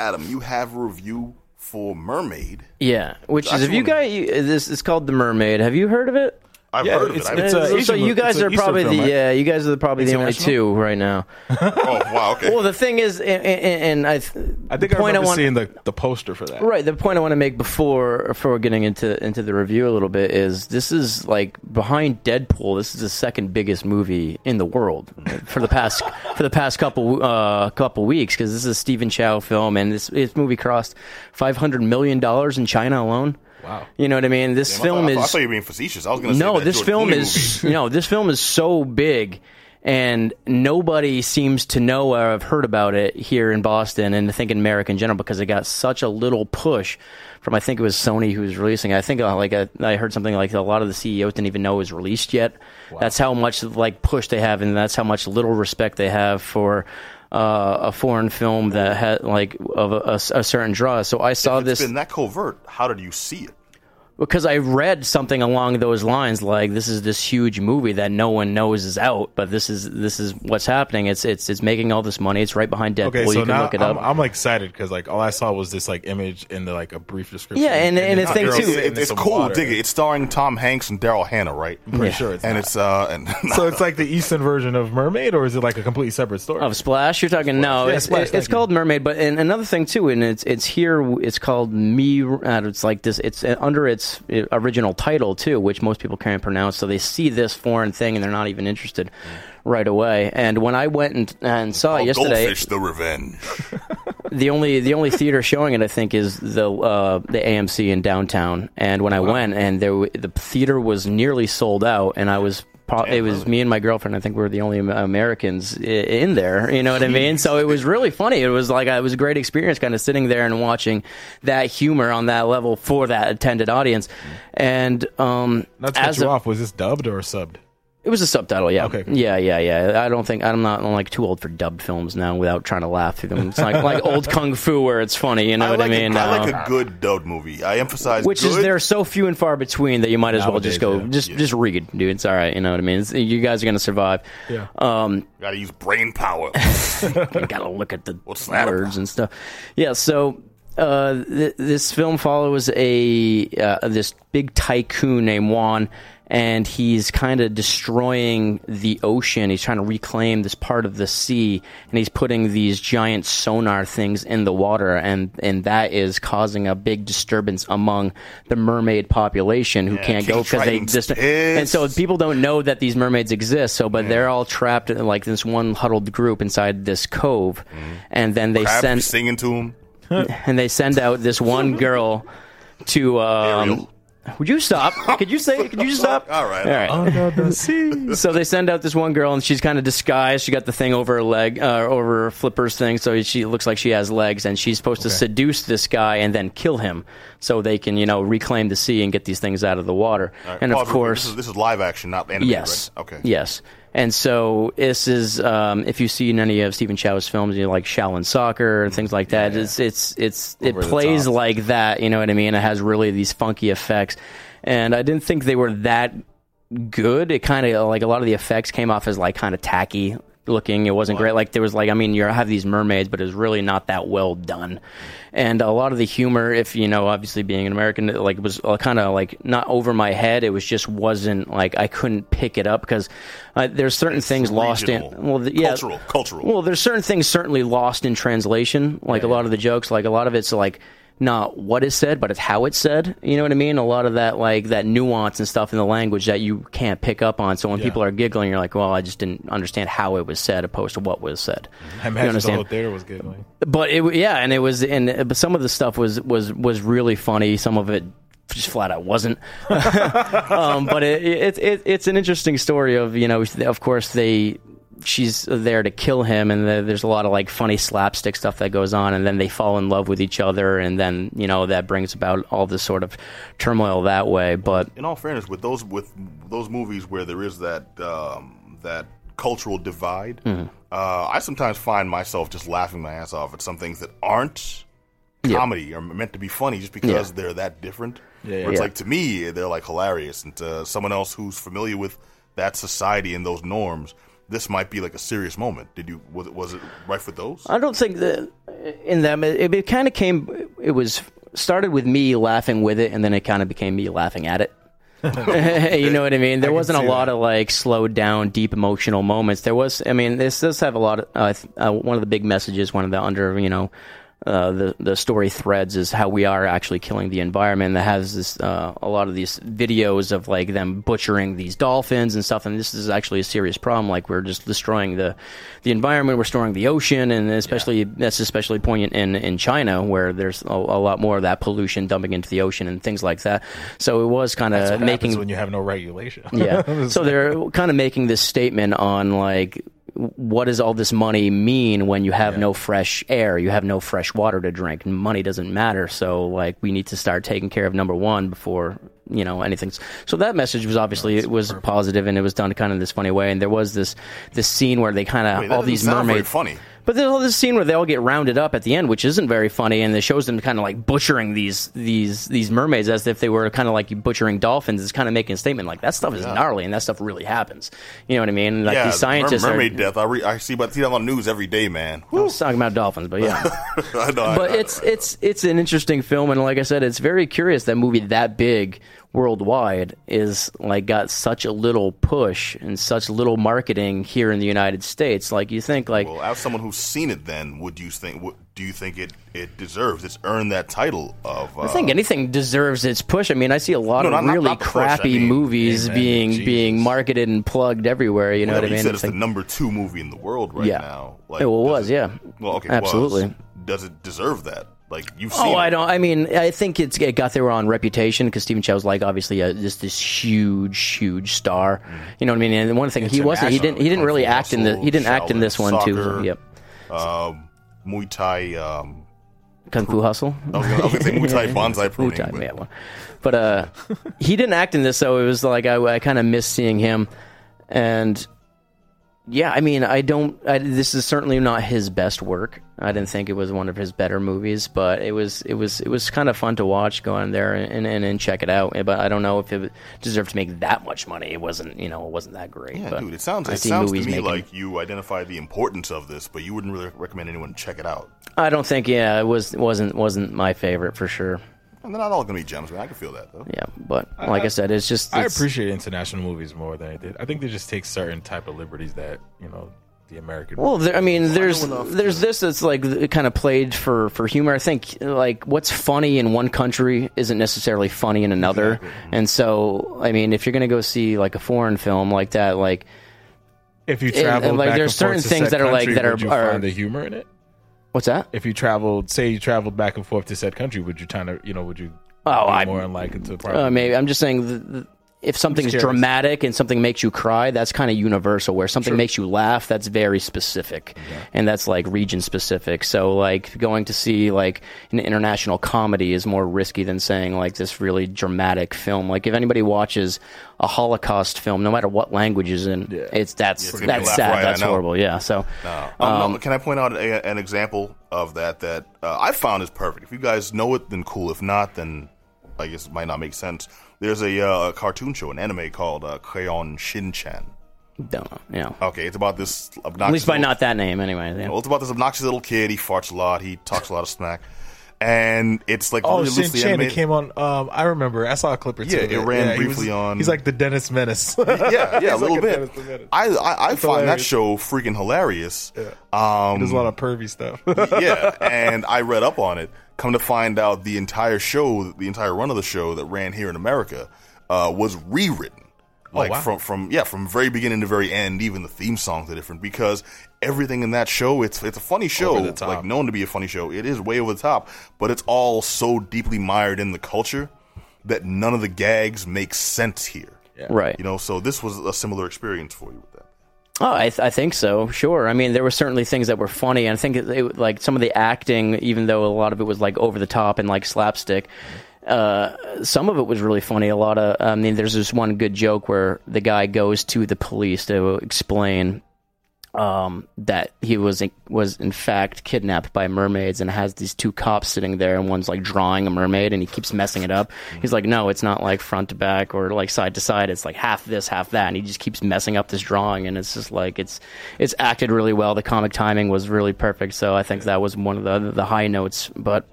Adam, you have a review for Mermaid. Yeah, which is, if you guys, this is called The Mermaid. Have you heard of it? I've heard of it. So you guys are probably the you guys are probably the only two right now. Oh wow, okay. Well, the thing is, and I think I remember seeing the poster for that. Right. The point I want to make before getting into the review a little bit is this is like behind Deadpool. This is the second biggest movie in the world for the past couple weeks, because this is a Stephen Chow film, and this movie cost $500 million in China alone. Wow. You know what I mean? This film is... I thought you were being facetious. I was going to say no, that this film is... No, this film is so big, and nobody seems to know or have heard about it here in Boston, and I think in America in general, because it got such a little push from, I think it was Sony who was releasing it. I think I heard something like a lot of the CEOs didn't even know it was released yet. Wow. That's how much push they have, and that's how much little respect they have for... a foreign film that had of a certain draw. So I saw this. If it's been that covert, how did you see it? Because I read something along those lines, like this is this huge movie that no one knows is out, but this is what's happening. It's making all this money. It's right behind Deadpool. Okay, so you can now look it up. I'm excited because all I saw was this image in the a brief description. Yeah, and the thing too, it's cool. Dig it. It's starring Tom Hanks and Daryl Hannah, right? I'm pretty sure it's. And not. it's so it's like the Eastern version of Mermaid, or is it like a completely separate story? Of Splash, you're talking? No, yeah, Splash, it's called Mermaid. But and another thing too, and it's here. It's called Me. It's like this. It's under its original title too, which most people can't pronounce, so they see this foreign thing and they're not even interested right away. And when I went and saw it yesterday, Goldfish the Revenge. the only theater showing it, I think, is the AMC in downtown. And when I went, and the theater was nearly sold out, and I was. It was me and my girlfriend. I think we were the only Americans in there. You know what I mean? So it was really funny. It was it was a great experience, kind of sitting there and watching that humor on that level for that attended audience. And not to cut you off, was this dubbed or subbed? It was a subtitle, yeah. Okay. Cool. Yeah. I'm not too old for dubbed films now without trying to laugh through them. It's like old Kung Fu where it's funny, you know what I mean? I like a good dubbed movie. I emphasize which good. is they're so few and far between that you might as well just go, yeah. just read, dude. It's all right, you know what I mean? You guys are going to survive. Yeah. Gotta use brain power. You gotta look at the words and stuff. Yeah, so... this film follows this big tycoon named Juan, and he's kind of destroying the ocean. He's trying to reclaim this part of the sea, and he's putting these giant sonar things in the water, and that is causing a big disturbance among the mermaid population who can't go because they just. And so people don't know that these mermaids exist. So, but they're all trapped in like this one huddled group inside this cove, and then they send singing to them. And they send out this one girl to. Ariel. Would you stop? Could you just stop? All right. Under the sea. So they send out this one girl, and she's kind of disguised. She got the thing over her leg, over her flippers thing, so she looks like she has legs, and she's supposed to seduce this guy and then kill him, so they can, reclaim the sea and get these things out of the water. Right. And of course, this is live action, not animated. Yes. Right? Okay. Yes. And so this is, if you've seen any of Stephen Chow's films, like Shaolin Soccer and things like that, it plays like that. You know what I mean? It has really these funky effects, and I didn't think they were that good. It kind of a lot of the effects came off as kind of tacky looking. It wasn't great. Like there was you have these mermaids, but it was really not that well done. And a lot of the humor, if obviously being an American, it was kind of not over my head. It wasn't I couldn't pick it up because there's certain things lost in cultural. Well, there's certain things certainly lost in translation. A lot of the jokes, a lot of it's not what is said, but it's how it's said. You know what I mean? A lot of that, that nuance and stuff in the language that you can't pick up on. So when people are giggling, you're like, well, I just didn't understand how it was said opposed to what was said. I imagine the whole theater was giggling. But but some of the stuff was really funny. Some of it just flat out wasn't. But it's an interesting story of, of course she's there to kill him, and there's a lot of funny slapstick stuff that goes on, and then they fall in love with each other, and then that brings about all this sort of turmoil that way. But in all fairness, with those movies where there is that cultural divide, I sometimes find myself just laughing my ass off at some things that aren't comedy or meant to be funny just because they're that different. Where it's to me they're hilarious, and to someone else who's familiar with that society and those norms, this might be like a serious moment. Was it rife with those? I don't think that in them it kind of came. It was started with me laughing with it, and then it kind of became me laughing at it. You know what I mean? There wasn't a lot of like slowed down, deep emotional moments. There was. I mean, this does have a lot of one of the big messages. One of the the story threads is how we are actually killing the environment. That has this a lot of these videos of like them butchering these dolphins and stuff. And this is actually a serious problem. Like we're just destroying the environment. We're destroying the ocean, and that's especially poignant in China, where there's a lot more of that pollution dumping into the ocean and things like that. So it was kind of making when you have no regulation. Yeah. So they're kind of making this statement on like, what does all this money mean when you have no fresh air, you have no fresh water to drink, and money doesn't matter. So like we need to start taking care of number one before anything. So that message was obviously it was positive, and it was done kind of this funny way. And there was this scene where they kind of all these mermaids funny. But there's all this scene where they all get rounded up at the end, which isn't very funny, and it shows them kind of like butchering these mermaids as if they were kind of like butchering dolphins. It's kind of making a statement like that stuff is gnarly, and that stuff really happens. You know what I mean? Like these scientists, mermaid death. I see that on the news every day, man. I was talking about dolphins, but yeah. I know. It's an interesting film, and like I said, it's very curious that movie that big worldwide is like got such a little push and such little marketing here in the United States. Like you think like, well, as someone who's seen it, then do you think it deserves? It's earned that title of. I think anything deserves its push. I mean, I see a lot of really crappy movies being marketed and plugged everywhere. You know what I mean? You said it's the number 2 movie in the world right now. Like, it was. Well, okay, absolutely. Does it deserve that? Like you've seen. I think it got there on reputation because Stephen Chow's like obviously just this huge star. You know what I mean? And one thing he didn't really act in the. He didn't act in this one too. Yep. Muay Thai. Kung Fu Hustle. I was going to say Muay Thai Bonsai Pruning. Muay Thai, yeah. But he didn't act in this, so it was like I kind of missed seeing him. And yeah, I mean, this is certainly not his best work. I didn't think it was one of his better movies, but it was kind of fun to watch, go in there and check it out. But I don't know if it deserved to make that much money. It wasn't that great. Yeah, but dude, it sounds to me like you identify the importance of this, but you wouldn't really recommend anyone to check it out. I don't think. Yeah, it wasn't my favorite for sure. And they're not all going to be gems, man. I can feel that, though. Yeah, but like I said, I appreciate international movies more than I did. I think they just take certain type of liberties that, the American. Well, there's this that's like kind of played for humor. I think like what's funny in one country isn't necessarily funny in another. Exactly. And so, I mean, if you're going to go see like a foreign film like that, like if you travel, like there's certain things that are like that are find the humor in it. What's that? If you traveled back and forth to said country, would you kind of, would you be more unlikely to probably? Maybe. I'm just saying if something's dramatic and something makes you cry, that's kind of universal. Where something makes you laugh, that's very specific. And that's like region specific. So like going to see like an international comedy is more risky than saying like this really dramatic film. Like if anybody watches a Holocaust film, no matter what language is in, that's sad, that's horrible. Yeah. So, can I point out an example of that I found is perfect? If you guys know it, then cool. If not, then I guess it might not make sense. There's a cartoon show, an anime called Crayon Shin-chan. Okay, it's about this obnoxious... At least by not that name, anyway. Yeah. Well, it's about this obnoxious little kid. He farts a lot. He talks a lot of smack. And it's like really loosely animated. It came on. I remember. I saw a clip or two. Yeah, it ran briefly on. He's like the Dennis Menace. yeah, a little bit. I find that show freaking hilarious. Yeah. There's a lot of pervy stuff. Yeah, and I read up on it. Come to find out, the entire run of the show that ran here in America was rewritten. Like from very beginning to very end. Even the theme songs are different because everything in that show, it's a funny show, like known to be a funny show. It is way over the top, but it's all so deeply mired in the culture that none of the gags make sense here. Yeah. Right. So this was a similar experience for you with that. Oh, I think so. Sure. I mean, there were certainly things that were funny, and I think it like some of the acting, even though a lot of it was like over the top and like slapstick. Some of it was really funny. There's this one good joke where the guy goes to the police to explain that he was in fact kidnapped by mermaids, and has these two cops sitting there, and one's like drawing a mermaid, and he keeps messing it up. He's like, no, it's not like front to back or like side to side. It's like half this, half that, and he just keeps messing up this drawing, and it's just like it's acted really well. The comic timing was really perfect, so I think that was one of the high notes. But